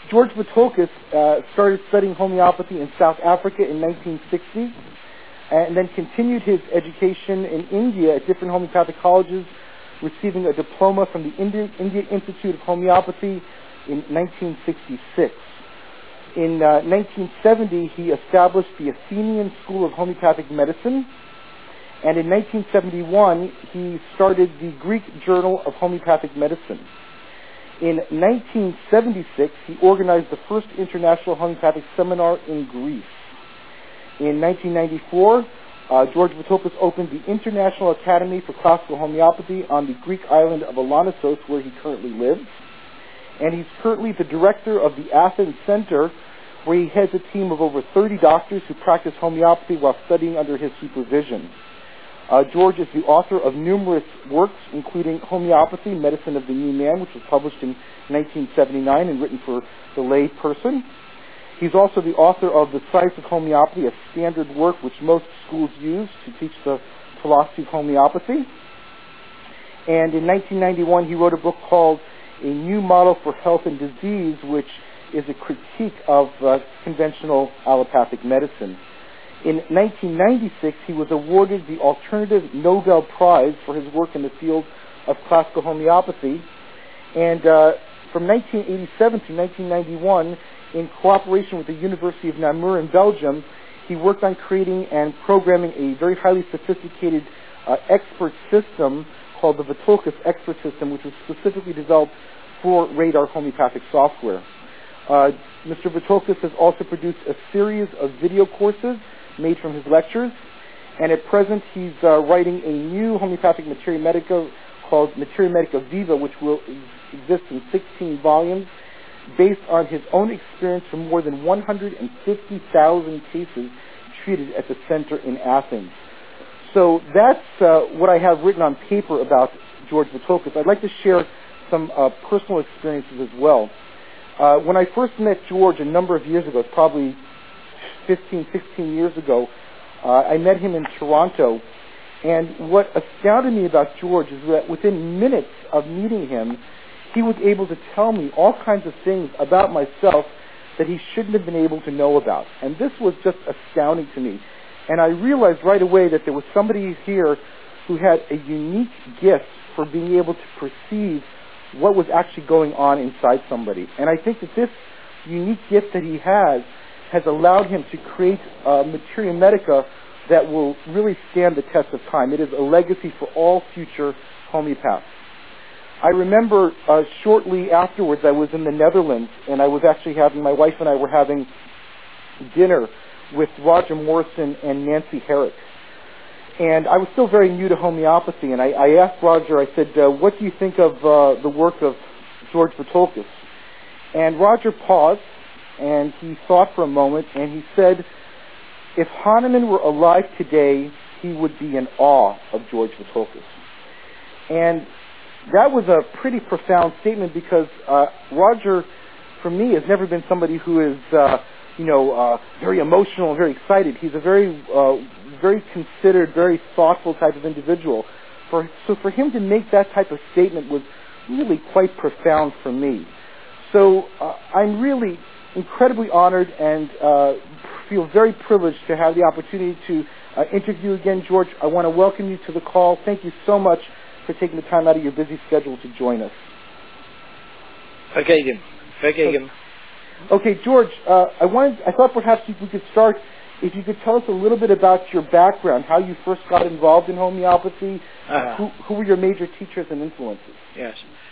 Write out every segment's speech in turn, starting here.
George Vithoulkas started studying homeopathy in South Africa in 1960, and then continued his education in India at different homeopathic colleges, receiving a diploma from the India Institute of Homeopathy in 1966. In 1970, he established the Athenian School of Homeopathic Medicine, and in 1971, he started the Greek Journal of Homeopathic Medicine. In 1976, he organized the first international homeopathic seminar in Greece. In 1994, George Vithoulkas opened the International Academy for Classical Homeopathy on the Greek island of Alonissos, where he currently lives. And he's currently the director of the Athens Center, where he heads a team of over 30 doctors who practice homeopathy while studying under his supervision. George is the author of numerous works, including Homeopathy, Medicine of the New Man, which was published in 1979 and written for the lay person. He's also the author of The Science of Homeopathy, a standard work which most schools use to teach the philosophy of homeopathy. And in 1991, he wrote a book called A New Model for Health and Disease, which is a critique of conventional allopathic medicine. In 1996, he was awarded the Alternative Nobel Prize for his work in the field of classical homeopathy. And from 1987 to 1991, in cooperation with the University of Namur in Belgium, he worked on creating and programming a very highly sophisticated expert system called the Vithoulkas Expert System, which was specifically developed for radar homeopathic software. Mr. Vithoulkas has also produced a series of video courses made from his lectures, and at present he's writing a new homeopathic Materia Medica called Materia Medica Viva, which will exist in 16 volumes, based on his own experience from more than 150,000 cases treated at the center in Athens. So that's what I have written on paper about George Vithoulkas. I'd like to share some personal experiences as well. When I first met George a number of years ago, probably 15, 16 years ago, I met him in Toronto, and what astounded me about George is that within minutes of meeting him, he was able to tell me all kinds of things about myself that he shouldn't have been able to know about. And this was just astounding to me. And I realized right away that there was somebody here who had a unique gift for being able to perceive what was actually going on inside somebody. And I think that this unique gift that he has allowed him to create Materia Medica that will really stand the test of time. It is a legacy for all future homeopaths. I remember shortly afterwards I was in the Netherlands, and I was actually my wife and I were having dinner with Roger Morrison and Nancy Herrick. And I was still very new to homeopathy, and I asked Roger, I said, what do you think of the work of George Vithoulkas? And Roger paused, and he thought for a moment, and he said, if Hahnemann were alive today, he would be in awe of George Vithoulkas. And that was a pretty profound statement, because Roger, for me, has never been somebody who is, very emotional and very excited. He's a very considered, very thoughtful type of individual. So for him to make that type of statement was really quite profound for me. So I'm really incredibly honored and feel very privileged to have the opportunity to interview again, George. I want to welcome you to the call. Thank you so much for taking the time out of your busy schedule to join us. Vergegen. Okay, George, I thought perhaps we could start, if you could tell us a little bit about your background, how you first got involved in homeopathy, who were your major teachers and influences? Yes.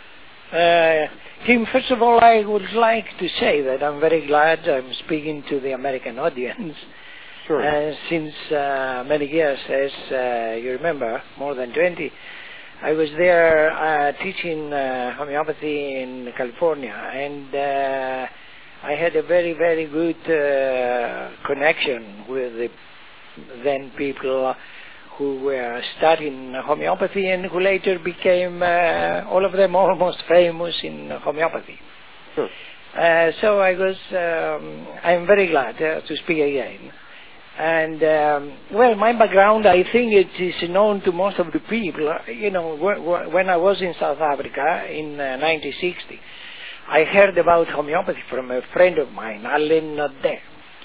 Tim, first of all, I would like to say that I'm very glad I'm speaking to the American audience. Sure. Since many years, as you remember, more than 20, I was there teaching homeopathy in California, and I had a very, very good connection with the then people who were studying homeopathy and who later became, all of them almost famous in homeopathy. Sure. So I'm very glad to speak again. And, my background, I think it is known to most of the people. When I was in South Africa in 1960, I heard about homeopathy from a friend of mine, Allen Nodde,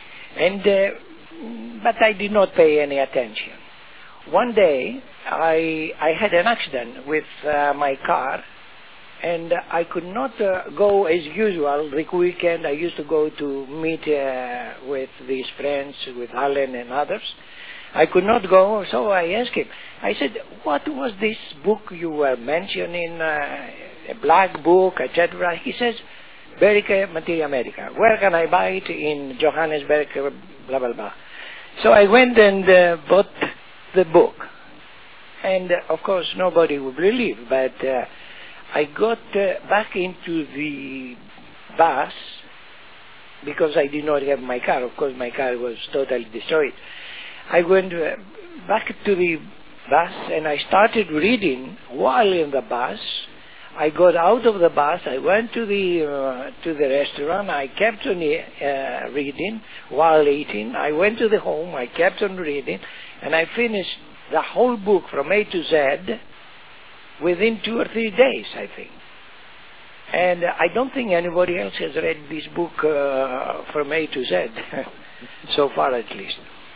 but I did not pay any attention. One day, I had an accident with my car, and I could not go as usual. The weekend I used to go to meet with these friends, with Allen and others. I could not go, so I asked him. I said, what was this book you were mentioning, a black book, etc.? He says, Berike Materia Medica. Where can I buy it? In Johannesburg, blah, blah, blah. So I went and bought the book. And, of course, nobody would believe, but I got back into the bus because I did not have my car. Of course, my car was totally destroyed. I went back to the bus and I started reading while in the bus. I got out of the bus. I went to the restaurant. I kept on reading while eating. I went to the home. I kept on reading, and I finished the whole book from A to Z within 2 or 3 days, I think. And I don't think anybody else has read this book from A to Z, so far at least.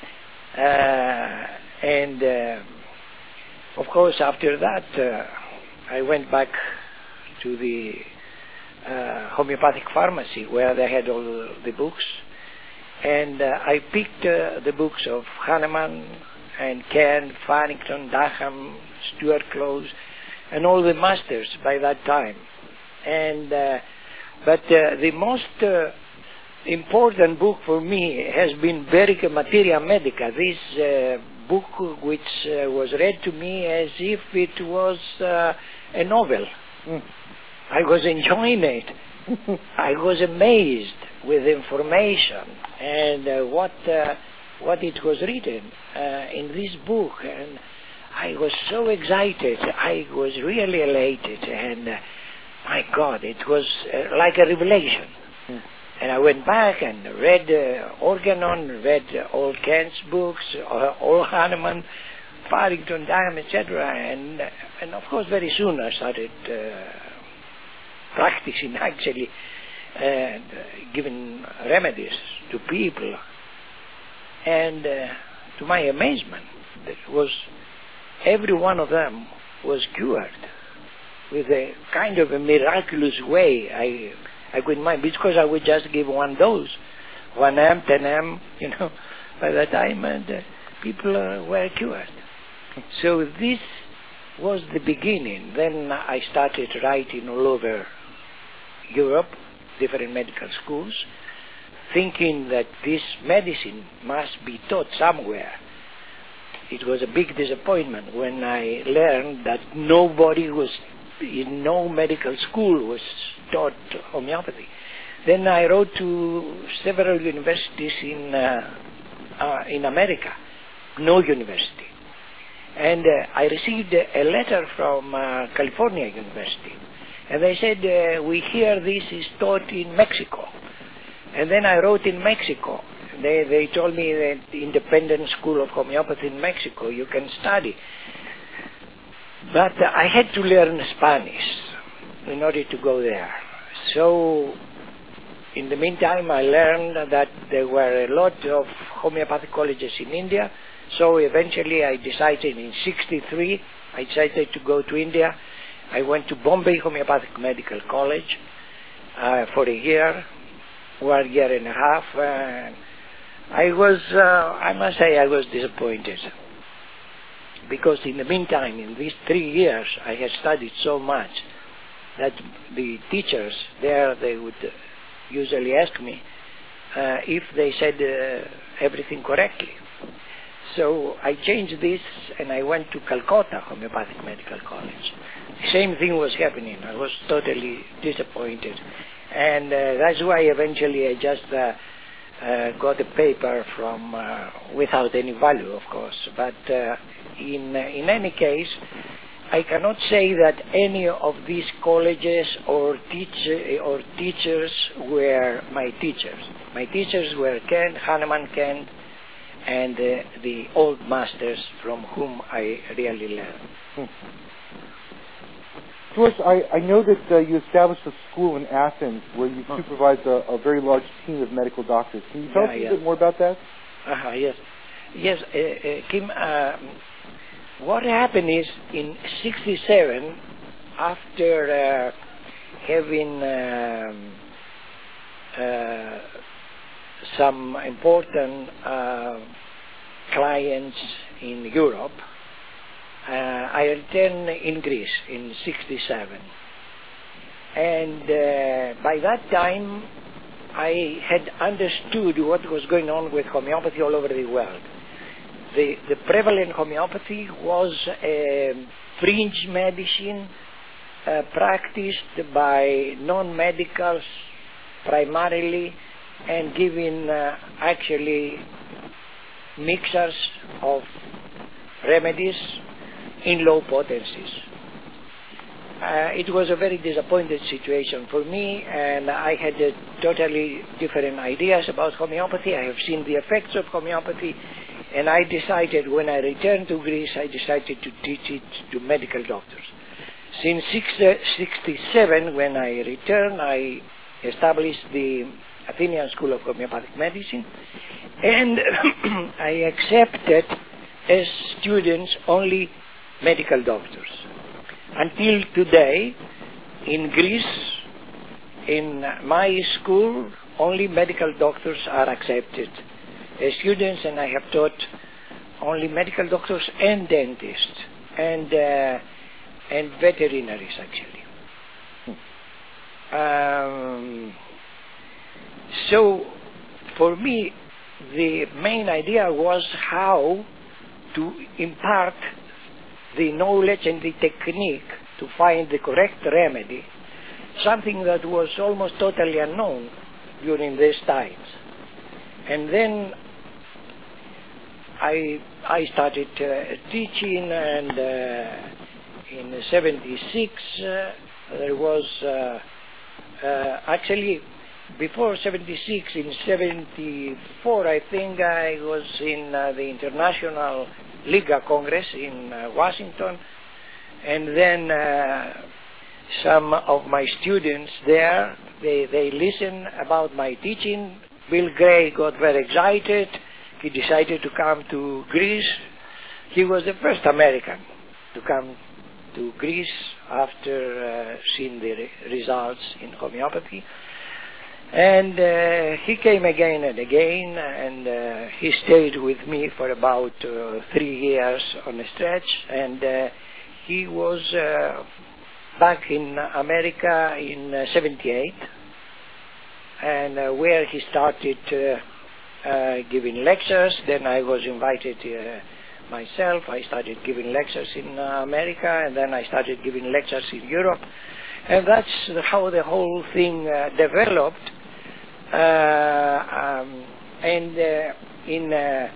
Of course, after that, I went back to the homeopathic pharmacy where they had all the books, and I picked the books of Hahnemann and Kent, Farrington, Daham, Stuart Close, and all the masters by that time. But the most important book for me has been Berike Materia Medica, this book which was read to me as if it was a novel. I was enjoying it. I was amazed with information and what it was written in this book, and I was so excited. I was really elated, and my God, it was like a revelation. And I went back and read Organon, read all Kent's books, all Hahnemann, Farrington, Daham, etc. And of course, very soon I started practicing, actually, and giving remedies to people. And to my amazement, every one of them was cured with a kind of a miraculous way. I couldn't mind, because I would just give one dose, 1M, 10M, by that time, and people were cured. So this was the beginning. Then I started writing all over Europe, different medical schools, thinking that this medicine must be taught somewhere. It was a big disappointment when I learned that nobody was, in no medical school was taught homeopathy. Then I wrote to several universities in America, no university. And I received a letter from California University. And they said, we hear this is taught in Mexico. And then I wrote in Mexico. They told me that the Independent School of Homeopathy in Mexico, you can study. But I had to learn Spanish in order to go there. So in the meantime, I learned that there were a lot of homeopathic colleges in India. So eventually I decided in 1963, I decided to go to India. I went to Bombay Homeopathic Medical College for a year, 1 year and a half. I must say I was disappointed. Because in the meantime, in these 3 years, I had studied so much that the teachers there, they would usually ask me if they said everything correctly. So I changed this and I went to Calcutta Homeopathic Medical College. The same thing was happening. I was totally disappointed. And that's why eventually I just got a paper from, without any value, of course. But in any case, I cannot say that any of these colleges or teachers were my teachers. My teachers were Kent, Hahnemann, Kent, and the old masters from whom I really learned. George, I know that you established a school in Athens where you supervise a very large team of medical doctors. Can you tell us a bit more about that? Yes. Yes, Kim, what happened is in 1967, after having some important clients in Europe, I returned in Greece in 1967. And by that time, I had understood what was going on with homeopathy all over the world. The prevalent homeopathy was a fringe medicine practiced by non-medicals primarily, and giving actually mixtures of remedies in low potencies. It was a very disappointed situation for me, and I had totally different ideas about homeopathy. I have seen the effects of homeopathy, and I decided when I returned to Greece, I decided to teach it to medical doctors. Since 1967, when I returned, I established the Athenian School of Homeopathic Medicine, and I accepted as students only medical doctors. Until today, in Greece, in my school, only medical doctors are accepted as students, and I have taught only medical doctors and dentists and veterinaries, actually. So, for me, the main idea was how to impart the knowledge and the technique to find the correct remedy, something that was almost totally unknown during these times. And then I started teaching, and in 1976 there was actually before 1976, in 1974 I think, I was in the International Liga Congress in Washington, and then some of my students there, they listened about my teaching. Bill Gray got very excited. He decided to come to Greece. He was the first American to come to Greece after seeing the results in homeopathy. And he came again and again, and he stayed with me for about 3 years on a stretch, and he was back in America in 1978, and where he started giving lectures. Then I was invited myself. I started giving lectures in America, and then I started giving lectures in Europe, and that's how the whole thing developed. And in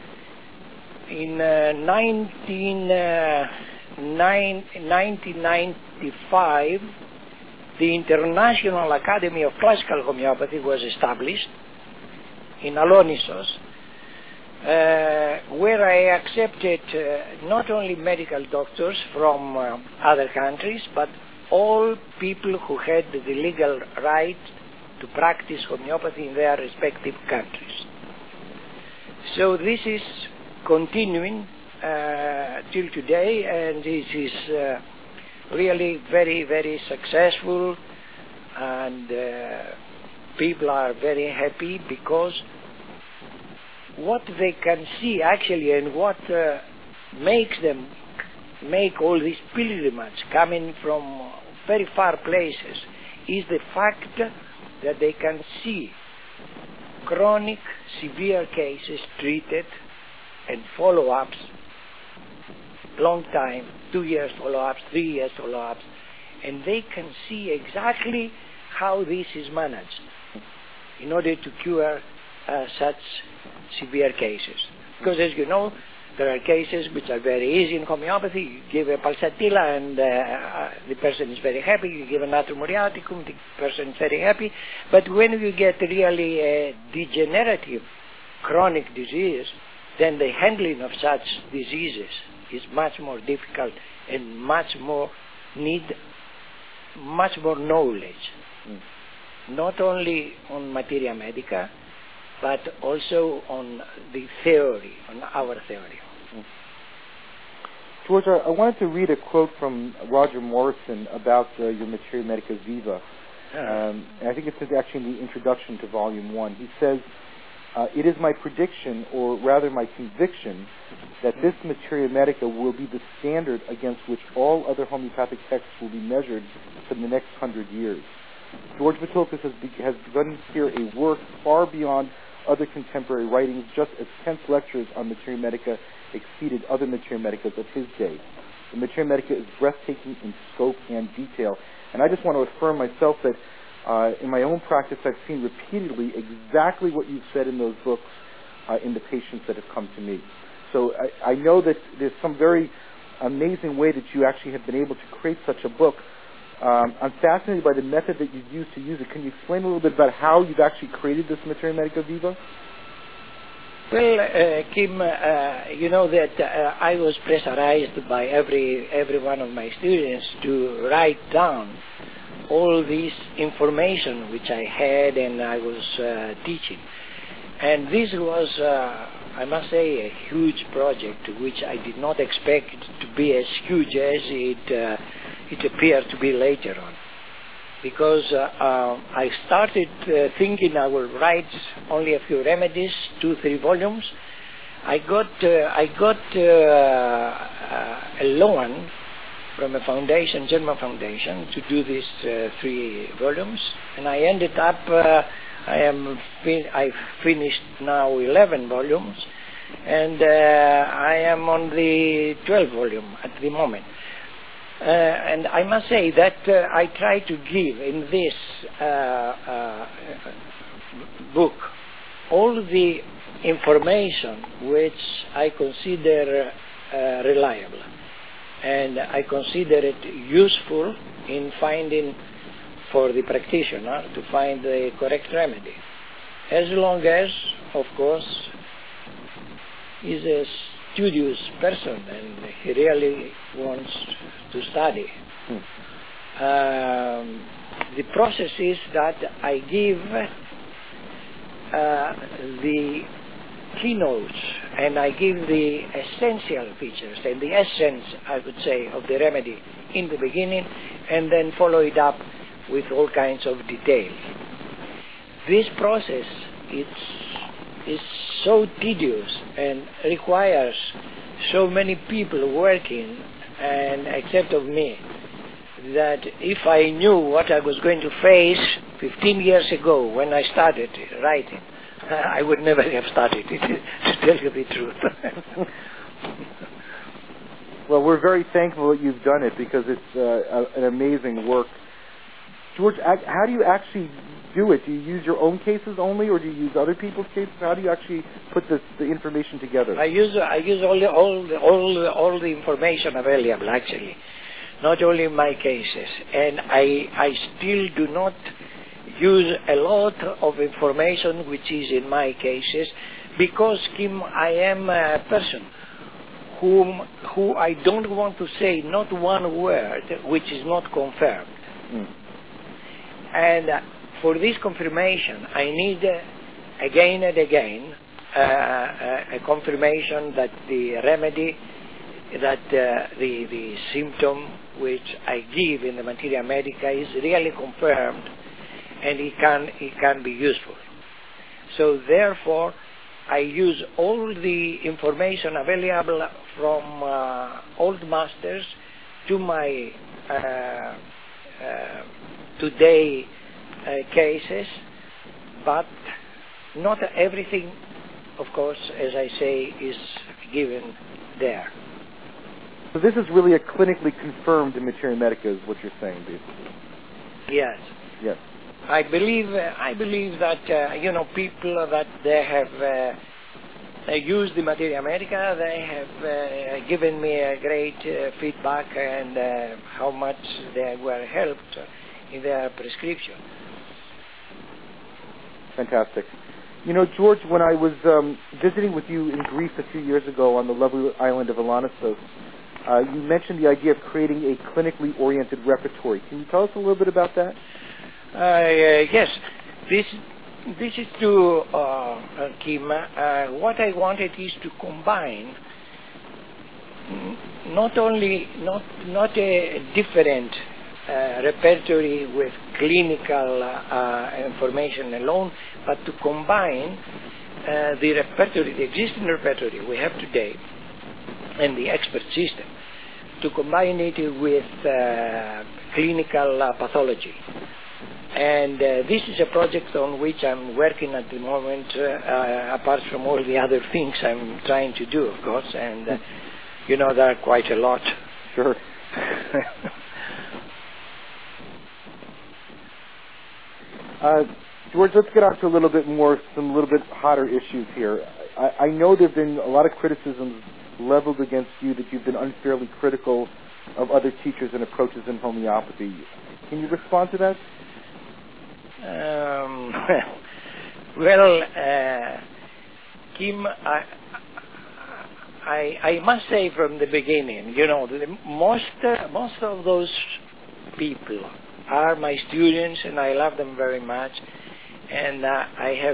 1995, the International Academy of Classical Homeopathy was established in Alonissos, where I accepted not only medical doctors from other countries, but all people who had the legal right to practice homeopathy in their respective countries. So this is continuing till today, and this is really very, very successful, and people are very happy because what they can see actually, and what makes them make all these pilgrimages coming from very far places, is the fact that they can see chronic, severe cases treated and follow-ups, long time, 2 years follow-ups, 3 years follow-ups, and they can see exactly how this is managed in order to cure such severe cases. Because as you know, there are cases which are very easy in homeopathy. You give a pulsatilla and the person is very happy. You give a natrum muriaticum, the person is very happy. But when you get really a degenerative chronic disease, then the handling of such diseases is much more difficult and much more need much more knowledge, not only on materia medica, but also on the theory, on our theory. George, I wanted to read a quote from Roger Morrison about your Materia Medica Viva. And I think it's actually in the introduction to Volume 1. He says, it is my prediction, or rather my conviction, that this Materia Medica will be the standard against which all other homeopathic texts will be measured for the next 100 years. George Vithoulkas has begun here a work far beyond other contemporary writings, just as Kent's lectures on Materia Medica exceeded other Materia Medicas of his day. The Materia Medica is breathtaking in scope and detail. And I just want to affirm myself that in my own practice, I've seen repeatedly exactly what you've said in those books in the patients that have come to me. So I know that there's some very amazing way that you actually have been able to create such a book. I'm fascinated by the method that you've used to use it. Can you explain a little bit about how you've actually created this Materia Medica Viva? Well, Kim, you know that I was pressurized by every one of my students to write down all this information which I had and I was teaching. And this was, I must say, a huge project which I did not expect to be as huge as it appeared to be later on. Because I started thinking I will write only a few remedies, 2-3 volumes. I got a loan from a foundation, German foundation, to do these 3 volumes, and I ended up. I finished now 11 volumes, and I am on the 12th volume at the moment. And I must say that I try to give in this book all the information which I consider reliable, and I consider it useful in finding for the practitioner to find the correct remedy, as long as, of course, he's a studious person and he really wants to study. The process is that I give the keynotes and I give the essential features and the essence, I would say, of the remedy in the beginning, and then follow it up with all kinds of detail. This process is so tedious and requires so many people working, and except of me, that if I knew what I was going to face 15 years ago when I started writing, I would never have started it, to tell you the truth. Well, we're very thankful that you've done it, because it's an amazing work. George, how do you actually do it? Do you use your own cases only, or do you use other people's cases? How do you actually put the information together? I use all the information available, actually, not only my cases, and I still do not use a lot of information which is in my cases, because, Kim, I am a person who I don't want to say not one word which is not confirmed. And for this confirmation, I need again and again a confirmation that the remedy, that the symptom which I give in the Materia Medica is really confirmed, and it can be useful. So therefore, I use all the information available from old masters to my today cases, but not everything, of course, as I say, is given there. So this is really a clinically confirmed Materia Medica, is what you're saying, basically. Yes. Yes. I believe that people that they have used the Materia Medica, they have given me a great feedback, and how much they were helped in their prescription. Fantastic. You know, George, when I was visiting with you in Greece a few years ago on the lovely island of Elanissos, You mentioned the idea of creating a clinically oriented repertory. Can you tell us a little bit about that? Yes. This is to Kim. What I wanted is to combine not a different repertory with clinical information alone, but to combine the repertory, the existing repertory we have today, and the expert system, to combine it with clinical pathology. And this is a project on which I'm working at the moment, apart from all the other things I'm trying to do, of course, and there are quite a lot. Sure. George, let's get on to a little bit hotter issues here. I know there have been a lot of criticisms leveled against you that you've been unfairly critical of other teachers and approaches in homeopathy. Can you respond to that? Kim, I must say from the beginning, most of those people are my students, and I love them very much, and I have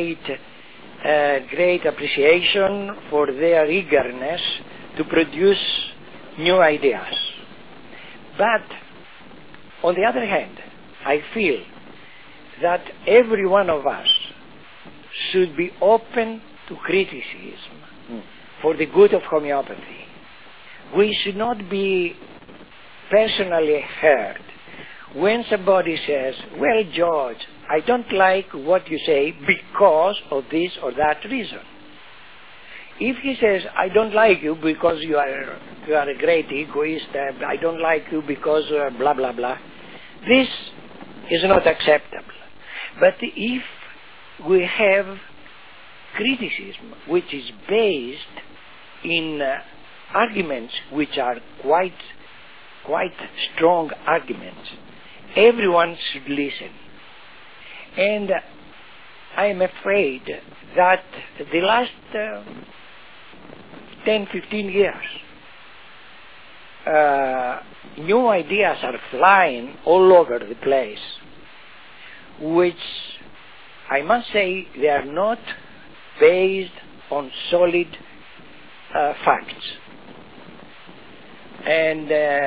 great appreciation for their eagerness to produce new ideas. But on the other hand, I feel that every one of us should be open to criticism for the good of homeopathy. We should not be personally hurt when somebody says, well, George, I don't like what you say because of this or that reason. If he says, I don't like you because you are a great egoist, I don't like you because blah, blah, blah, this is not acceptable. But if we have criticism which is based in arguments which are quite strong arguments, everyone should listen. And I am afraid that the last 10, 15 years, new ideas are flying all over the place, which I must say they are not based on solid facts. And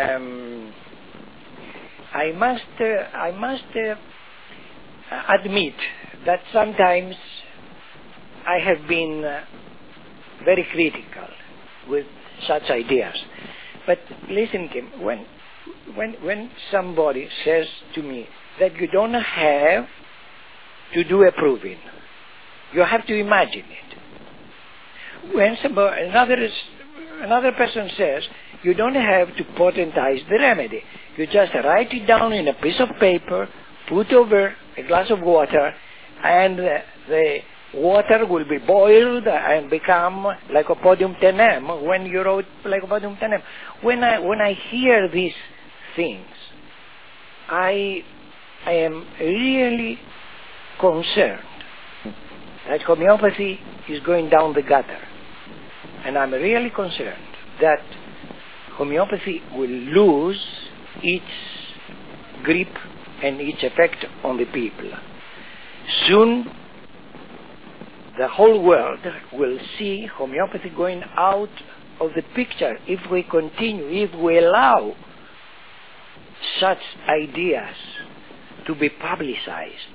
I must admit that sometimes I have been very critical with such ideas. But listen, Kim, when somebody says to me that you don't have to do a proving, you have to imagine it. When another person says you don't have to potentize the remedy, you just write it down in a piece of paper, put over a glass of water, and the water will be boiled and become Lycopodium tenem. When you wrote Lycopodium tenem, when I hear these things, I am really concerned that homeopathy is going down the gutter, and I'm really concerned that homeopathy will lose its grip and its effect on the people. Soon, the whole world will see homeopathy going out of the picture if we continue, if we allow such ideas to be publicized.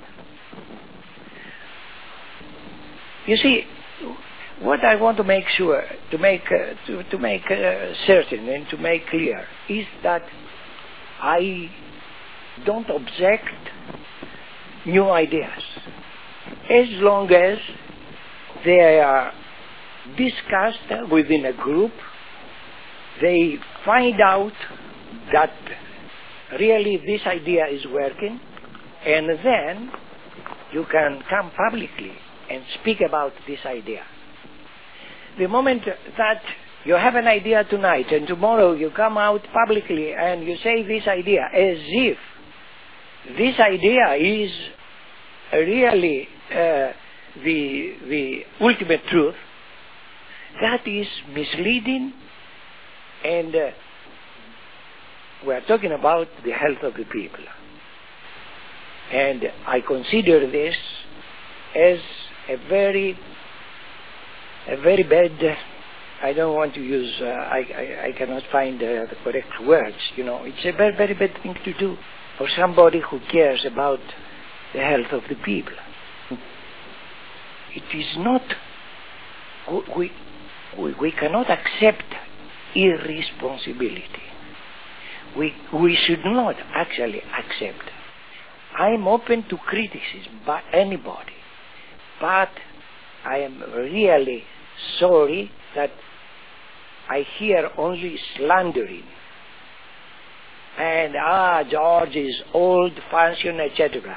You see, what I want to make sure, to make certain and to make clear is that I don't object new ideas as long as they are discussed within a group, they find out that really this idea is working, and then you can come publicly and speak about this idea. The moment that you have an idea tonight and tomorrow you come out publicly and you say this idea as if this idea is really the ultimate truth, that is misleading And we are talking about the health of the people. And I consider this as a very bad, I don't want to use, I cannot find the correct words, it's a very, very bad thing to do for somebody who cares about the health of the people. It is not, we cannot accept irresponsibility. We should not actually accept. I'm open to criticism by anybody, but I am really sorry that I hear only slandering and George is old-fashioned, etc.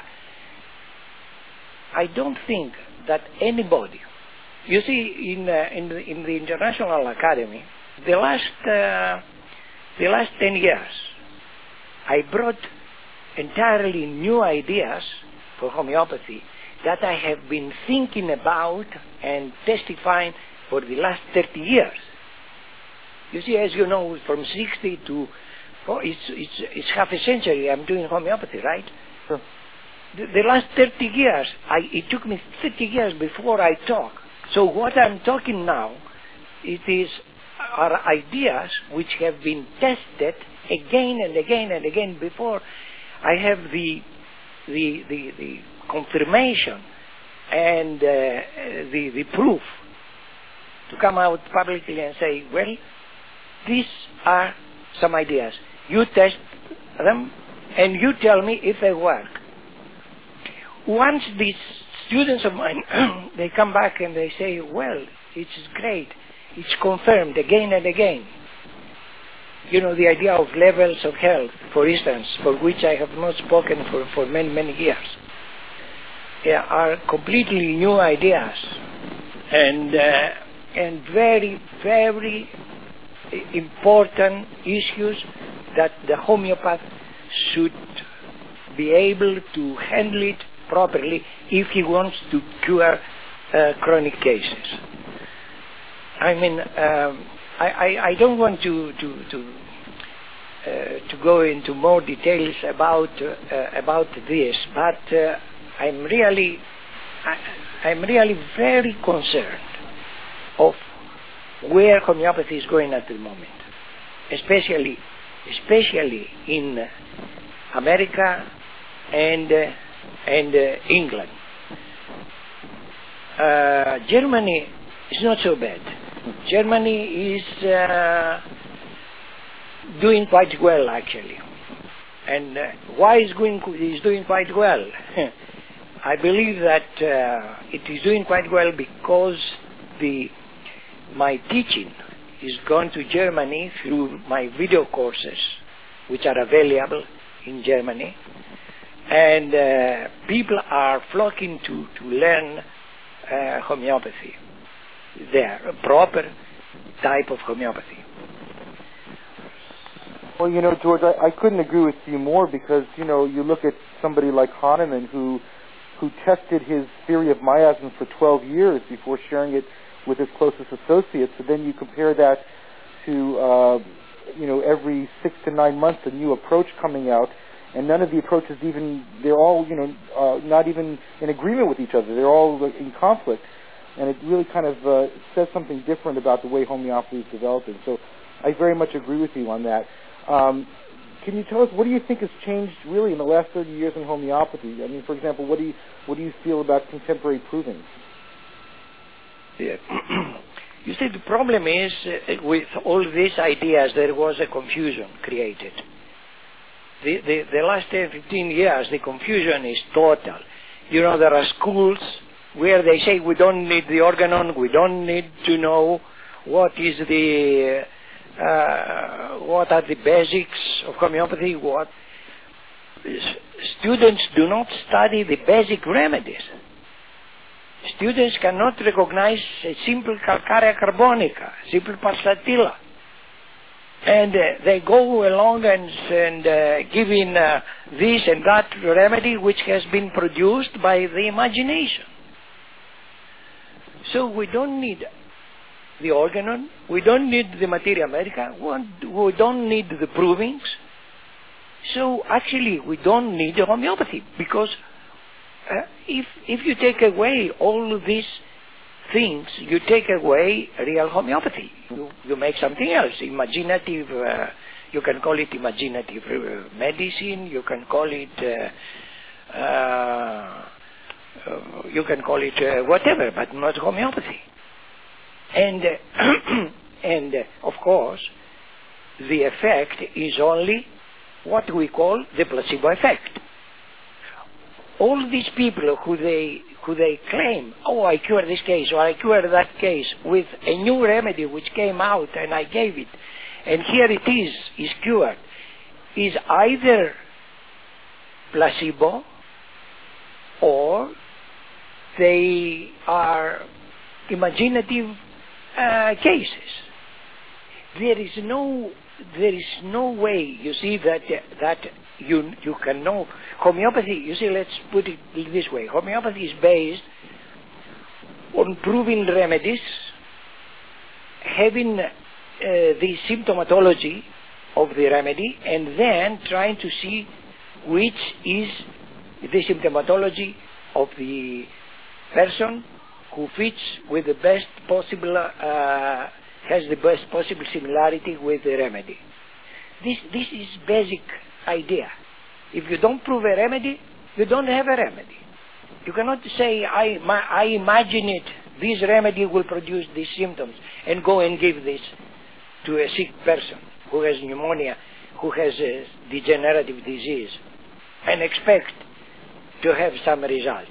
I don't think that anybody. You see, in the International Academy, the last 10 years, I brought entirely new ideas for homeopathy that I have been thinking about and testifying for the last 30 years. You see, as you know, from 60 to it's half a century I'm doing homeopathy, right? Sure. The last 30 years, it took me 30 years before I talk. So what I'm talking now, are ideas which have been tested again and again and again before I have the confirmation and the proof to come out publicly and say, well, these are some ideas. You test them and you tell me if they work. Once these students of mine, they come back and they say, well, it's great. It's confirmed again and again. The idea of levels of health, for instance, for which I have not spoken for many, many years, are completely new ideas and very, very important issues that the homeopath should be able to handle it properly if he wants to cure chronic cases. I mean, I don't want to go into more details about this, but I'm really very concerned of where homeopathy is going at the moment, especially in America and England. Germany is not so bad. Germany is doing quite well, actually. And why is doing quite well? I believe that it is doing quite well because my teaching is gone to Germany through my video courses, which are available in Germany, and people are flocking to learn homeopathy there, a proper type of homeopathy. Well, George, I couldn't agree with you more because, you look at somebody like Hahnemann who tested his theory of miasms for 12 years before sharing it with his closest associates, and then you compare that to, every 6 to 9 months a new approach coming out, and none of the approaches they're all, not even in agreement with each other. They're all in conflict. And it really kind of says something different about the way homeopathy is developing. So I very much agree with you on that. Can you tell us, what do you think has changed really in the last 30 years in homeopathy? I mean, for example, what do you feel about contemporary proving? Yeah. You see, the problem is with all these ideas, there was a confusion created. The last 10, 15 years, the confusion is total. There are schools where they say we don't need the organon, we don't need to know what are the basics of homeopathy. Students do not study the basic remedies. Students cannot recognize a simple calcarea carbonica, simple pulsatilla. And they go along and giving this and that remedy which has been produced by the imagination. So we don't need the organon, we don't need the materia medica, we don't need the provings. So actually we don't need the homeopathy, because if you take away all these things, you take away real homeopathy. You make something else, imaginative, you can call it imaginative medicine, you can call it whatever, but not homeopathy. And of course, the effect is only what we call the placebo effect. All these people who they claim, oh, I cure this case or I cure that case with a new remedy which came out and I gave it, and here it is cured, is either placebo or they are imaginative cases. There is no way, you see, that you can know. Homeopathy, you see, let's put it this way. Homeopathy is based on proven remedies, having the symptomatology of the remedy, and then trying to see which is the symptomatology of the person who fits with the best possible, has the best possible similarity with the remedy. This is basic idea. If you don't prove a remedy, you don't have a remedy. You cannot say, I imagine it, this remedy will produce these symptoms, and go and give this to a sick person who has pneumonia, who has a degenerative disease, and expect to have some results.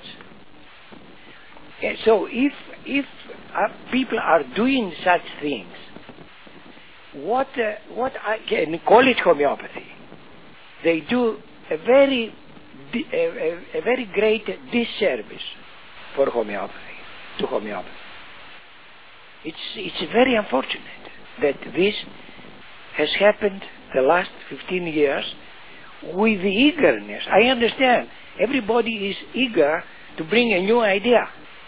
So if people are doing such things, what I can call it homeopathy, they do a very great disservice for homeopathy, to homeopathy. It's very unfortunate that this has happened the last 15 years with the eagerness. I understand everybody is eager to bring a new idea,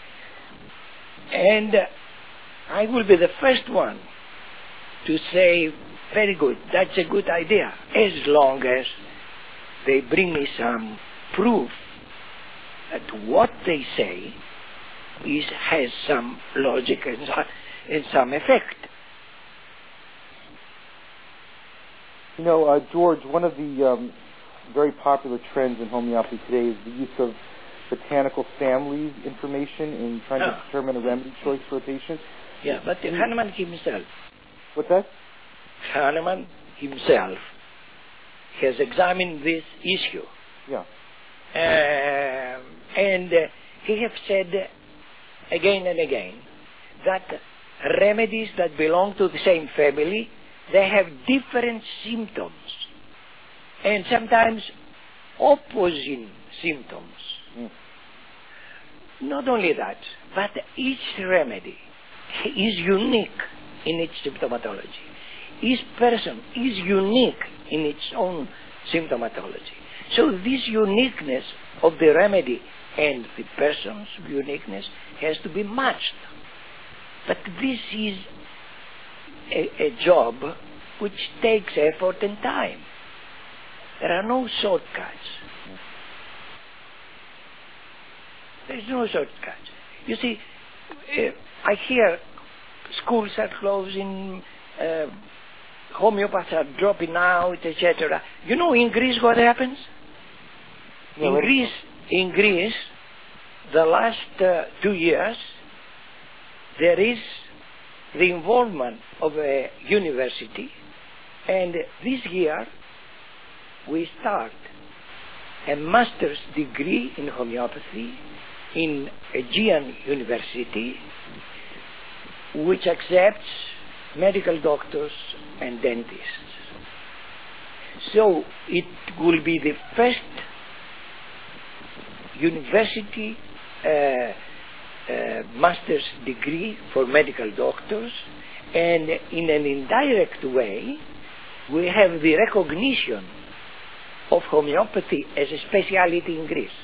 and I will be the first one to say, very good, that's a good idea, as long as they bring me some proof that what they say has some logic and some effect. You know, George, one of the very popular trends in homeopathy today is the use of botanical family information in trying to determine a remedy choice for a patient. Yeah, but Hahnemann himself. What's that? Hahnemann himself has examined this issue. Yeah. And he has said again and again that remedies that belong to the same family, they have different symptoms, and sometimes opposing symptoms. Mm. Not only that, but each remedy is unique in its symptomatology. Each person is unique in its own symptomatology. So this uniqueness of the remedy and the person's uniqueness has to be matched. But this is a job which takes effort and time. There are no shortcuts. There is no shortcuts. You see, I hear schools are closing, homeopaths are dropping out, etc. You know in Greece what happens? No, In Greece, the last 2 years, there is the involvement of a university, and this year we start a master's degree in homeopathy in Aegean University, which accepts medical doctors and dentists. So it will be the first university master's degree for medical doctors, and in an indirect way we have the recognition of homeopathy as a speciality in Greece.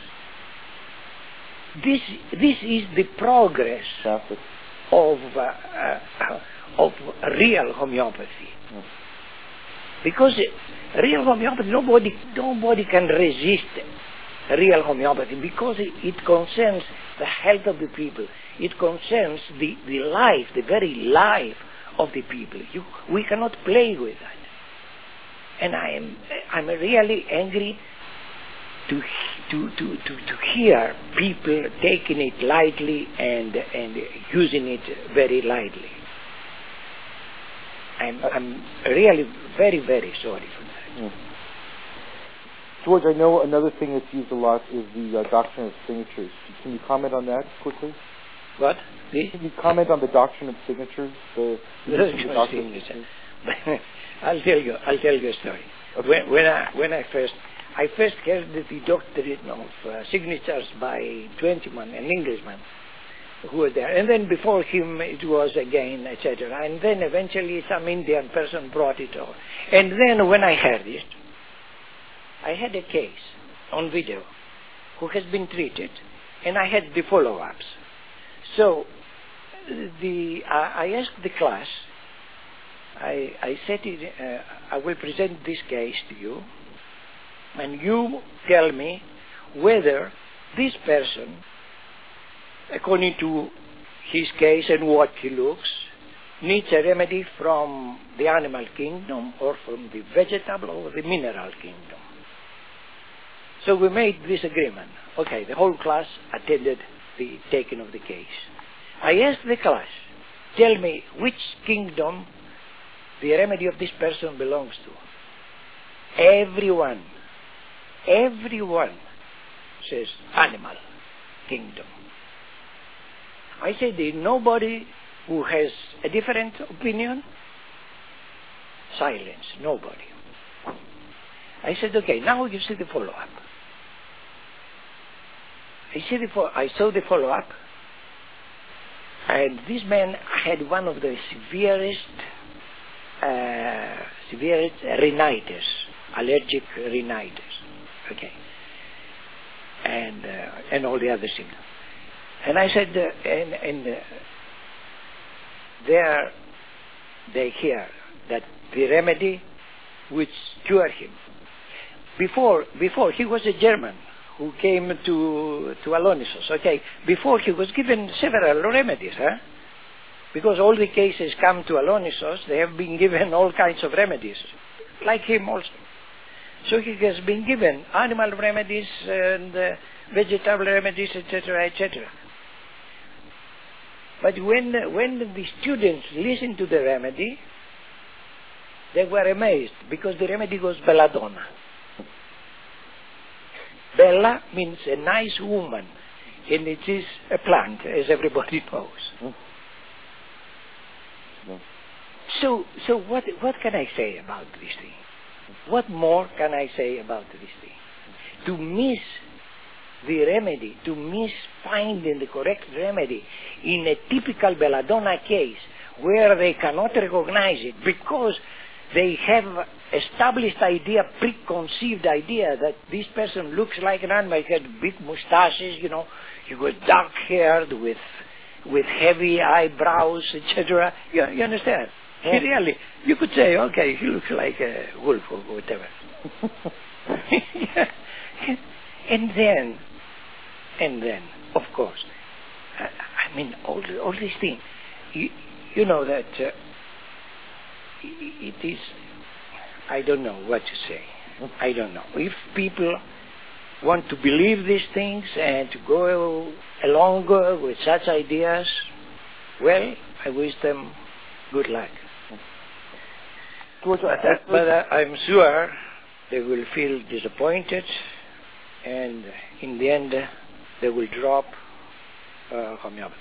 This is the progress of of real homeopathy. Because real homeopathy, nobody can resist real homeopathy, because it concerns the health of the people. It concerns the life, the very life of the people. We cannot play with that. And I'm really angry to hear people taking it lightly and using it very lightly. I'm really very, very sorry for that. George, I know another thing that's used a lot is the doctrine of signatures. Can you comment on that quickly? What? Can you comment on the doctrine of signatures? The doctrine of signatures? I'll tell you a story. Okay. When I first heard the doctrine of signatures by Twentyman, an Englishman, who was there, and then before him it was again, etc. And then eventually some Indian person brought it over. And then when I heard it, I had a case on video who has been treated, and I had the follow-ups. So I asked the class, I said, I will present this case to you, and you tell me whether this person, according to his case and what he looks, needs a remedy from the animal kingdom or from the vegetable or the mineral kingdom. So we made this agreement. Okay, the whole class attended the taking of the case. I asked the class, tell me which kingdom the remedy of this person belongs to. Everyone says animal kingdom. I said, nobody who has a different opinion? Silence, nobody. I said, okay, now you see the follow-up. I saw the follow-up, and this man had one of the severest rhinitis, allergic rhinitis, okay, and all the other symptoms. And I said, they hear that the remedy which cured him. Before he was a German who came to Alonisos, okay. Before he was given several remedies, because all the cases come to Alonisos, they have been given all kinds of remedies, like him also. So he has been given animal remedies and vegetable remedies, etc., etc. But when the students listened to the remedy, they were amazed, because the remedy was belladonna. Bella means a nice woman, and it is a plant, as everybody knows. So what can I say about this thing? What more can I say about this thing? To miss the remedy, to miss finding the correct remedy in a typical belladonna case where they cannot recognize it because they have established idea, preconceived idea that this person looks like an animal. He had big mustaches, he was dark-haired with heavy eyebrows, etc. You understand? Yeah. Really, you could say, okay, he looks like a wolf or whatever. And then, of course, I mean, all these things. You know that it is. I don't know what to say. I don't know. If people want to believe these things and to go along with such ideas, well, I wish them good luck. But I'm sure they will feel disappointed, and in the end, they will drop homeopathy.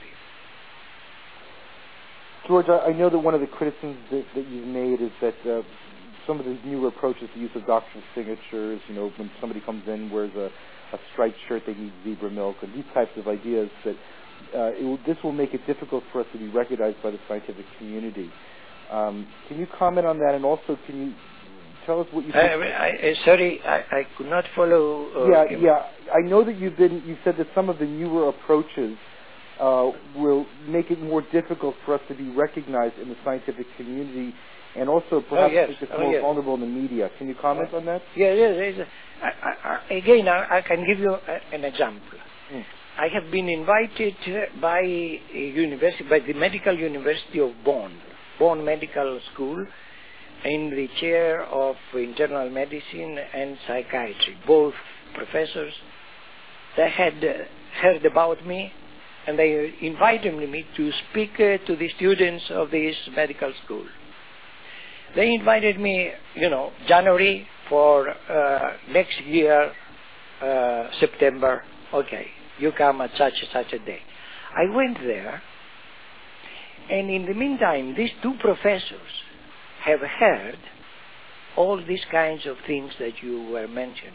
George, I know that one of the criticisms that you've made is that some of the newer approaches to use of doctrine signatures, when somebody comes in, wears a striped shirt, they need zebra milk, and these types of ideas, that this will make it difficult for us to be recognized by the scientific community. Can you comment on that, and also can you tell us what you think? Sorry, I could not follow. Yeah. I know that you said that some of the newer approaches will make it more difficult for us to be recognized in the scientific community, and also perhaps make us more vulnerable in the media. Can you comment on that? Yes. Again, I can give you an example. I have been invited by the Medical University of Bonn Medical School, in the chair of internal medicine and psychiatry. Both professors, they had heard about me, and they invited me to speak to the students of this medical school. They invited me, January for next year, September. Okay, you come at such a day. I went there, and in the meantime, these two professors have heard all these kinds of things that you were mentioning.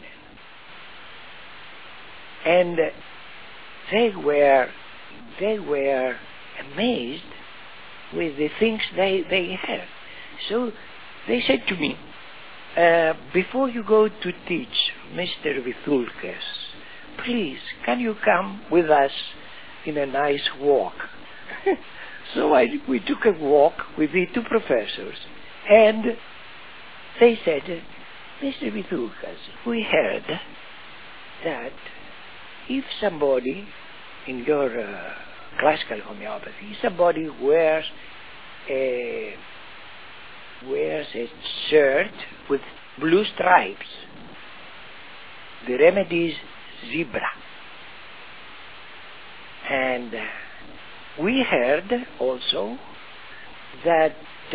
And they were amazed with the things they heard. So they said to me, before you go to teach, Mr. Vithulkas, please, can you come with us in a nice walk? So we took a walk with the two professors, and they said, Mr. Vithulkas, we heard that if somebody in your classical homeopathy, somebody wears a shirt with blue stripes, the remedy is zebra. And we heard also that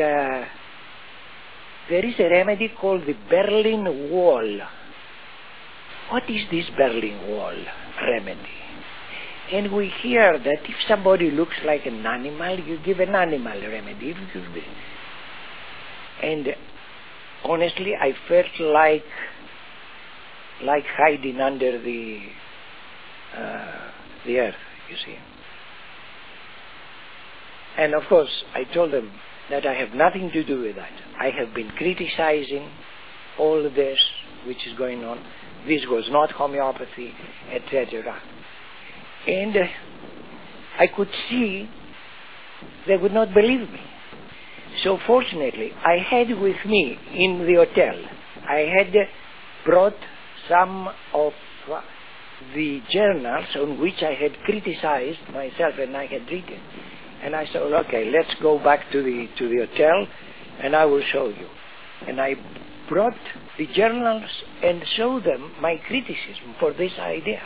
there is a remedy called the Berlin Wall. What is this Berlin Wall remedy? And we hear that if somebody looks like an animal, you give an animal remedy. And honestly, I felt like hiding under the earth, you see. And of course, I told them that I have nothing to do with that. I have been criticizing all this which is going on. This was not homeopathy, etc. And I could see they would not believe me. So fortunately, I had with me in the hotel, I had brought some of the journals on which I had criticized myself and I had written. And I said, okay, let's go back to the hotel and I will show you. And I brought the journals and showed them my criticism for these ideas.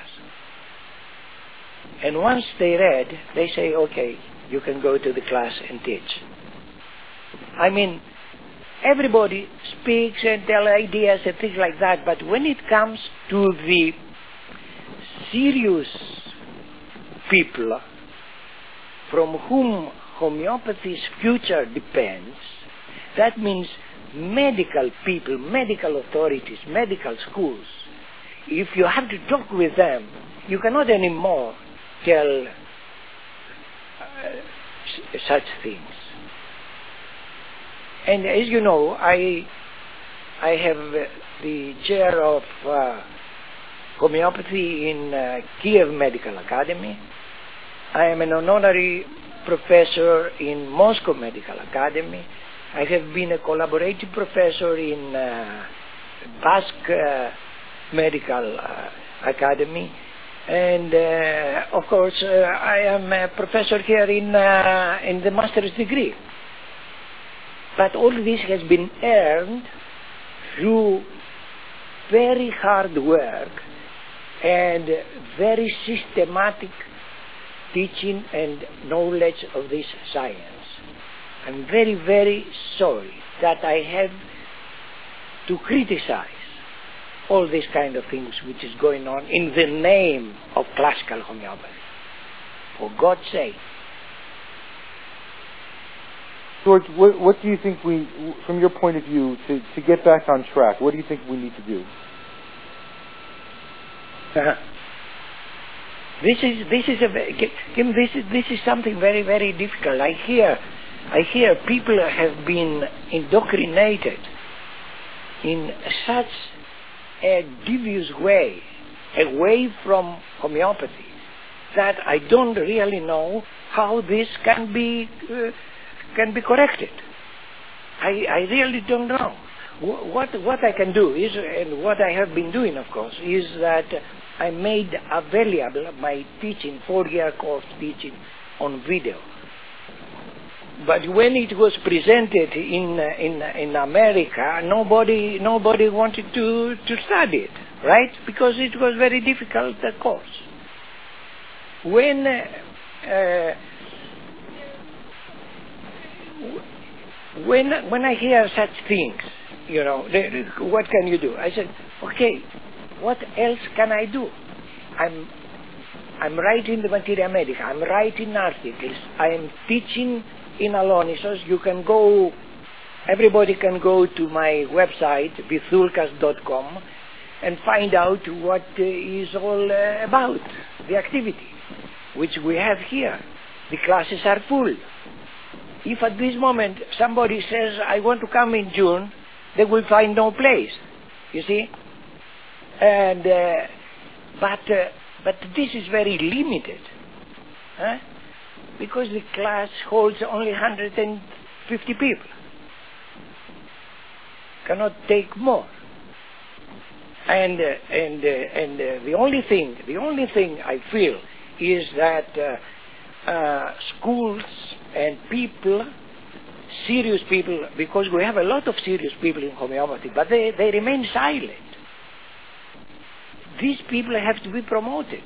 And once they read, they say, okay, you can go to the class and teach. I mean, everybody speaks and tells ideas and things like that, but when it comes to the serious people from whom homeopathy's future depends, that means medical people, medical authorities, medical schools, if you have to talk with them, you cannot anymore tell such things. And as you know, I have the chair of homeopathy in Kiev Medical Academy. I am an honorary professor in Moscow Medical Academy. I have been a collaborating professor in Basque Medical Academy. And of course, I am a professor here in the master's degree. But all this has been earned through very hard work and very systematic teaching and knowledge of this science. I'm very, very sorry that I have to criticize all these kind of things which is going on in the name of classical homeopathy. For God's sake. George, what do you think from your point of view, to get back on track, what do you think we need to do? This is something very, very difficult. I hear people have been indoctrinated in such a devious way, away from homeopathy, that I don't really know how this can be corrected. I really don't know. What I can do is, and what I have been doing, of course, is that I made available my teaching, 4-year course teaching on video. But when it was presented in America, nobody wanted to study it, right? Because it was very difficult course. When I hear such things, what can you do? I said, okay, what else can I do? I'm writing the Materia Medica. I'm writing articles. I'm teaching in Alonisos. You can go, everybody can go to my website, vithulkas.com, and find out what is all about the activity, which we have here. The classes are full. If at this moment somebody says, I want to come in June, they will find no place, you see? And, but this is very limited, huh? Because the class holds only 150 people. Cannot take more. And the only thing I feel is that schools and people, serious people, because we have a lot of serious people in homeopathy, but they remain silent. These people have to be promoted.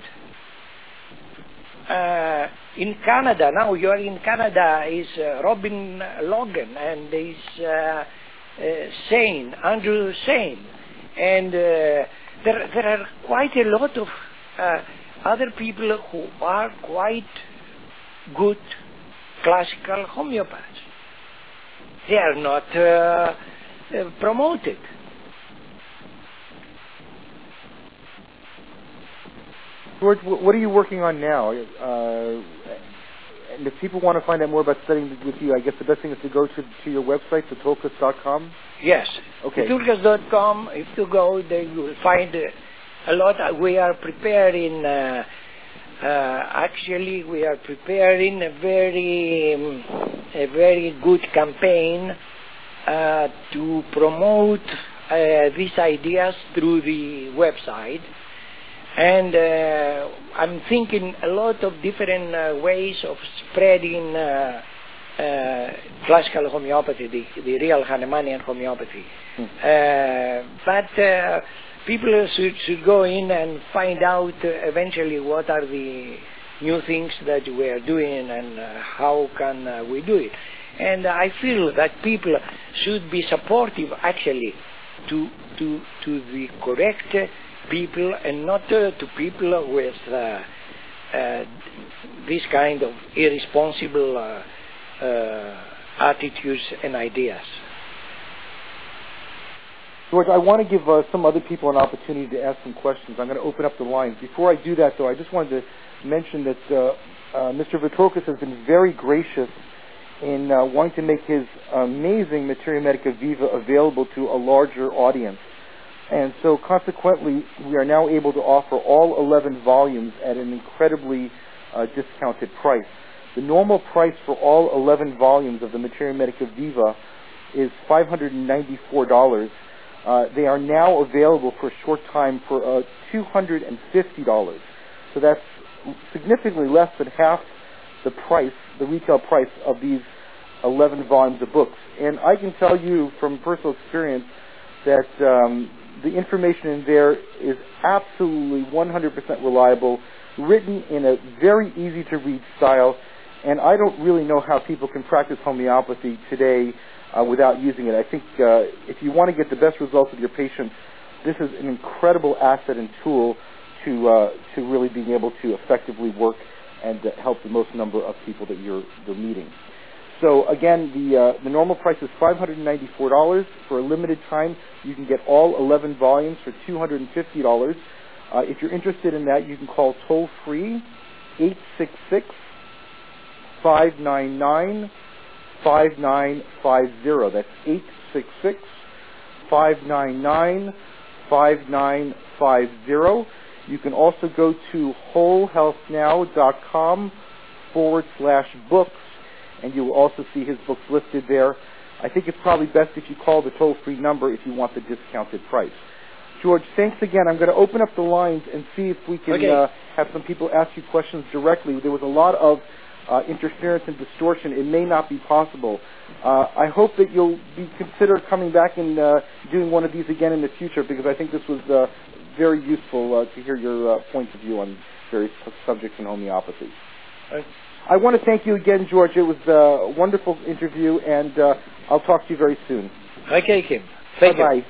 In Canada, now you are in Canada, is Robin Logan and is Andrew Sain. And there are quite a lot of other people who are quite good classical homeopaths. They are not promoted. George, what are you working on now? And if people want to find out more about studying with you, I guess the best thing is to go to your website, vithulkas.com? Yes. Okay. Vithulkas.com, if you go there, you will find a lot. We are preparing, actually, we are preparing a very good campaign to promote these ideas through the website. And I'm thinking a lot of different ways of spreading classical homeopathy, the real Hahnemannian homeopathy. But people should go in and find out eventually what are the new things that we are doing and how can we do it. And I feel that people should be supportive actually to the correct people and not to people with this kind of irresponsible attitudes and ideas. George, I want to give some other people an opportunity to ask some questions. I'm going to open up the lines. Before I do that, though, I just wanted to mention that Mr. Vitroukas has been very gracious in wanting to make his amazing Materia Medica Viva available to a larger audience. And so, consequently, we are now able to offer all 11 volumes at an incredibly discounted price. The normal price for all 11 volumes of the Materia Medica Viva is $594. They are now available for a short time for $250. So that's significantly less than half the price, the retail price of these 11 volumes of books. And I can tell you from personal experience that the information in there is absolutely 100% reliable, written in a very easy-to-read style, and I don't really know how people can practice homeopathy today without using it. I think if you want to get the best results with your patients, this is an incredible asset and tool to really being able to effectively work and help the most number of people that you're meeting. So again, the normal price is $594. For a limited time, you can get all 11 volumes for $250. If you're interested in that, you can call toll-free 866-599-5950. That's 866-599-5950. You can also go to wholehealthnow.com/books, and you will also see his books listed there. I think it's probably best if you call the toll-free number if you want the discounted price. George, thanks again. I'm going to open up the lines and see if we can have some people ask you questions directly. There was a lot of interference and distortion. It may not be possible. I hope that you'll consider coming back and doing one of these again in the future, because I think this was very useful to hear your points of view on various subjects in homeopathy. I want to thank you again, George. It was a wonderful interview, and I'll talk to you very soon. Okay, Kim. Thank you. Bye-bye.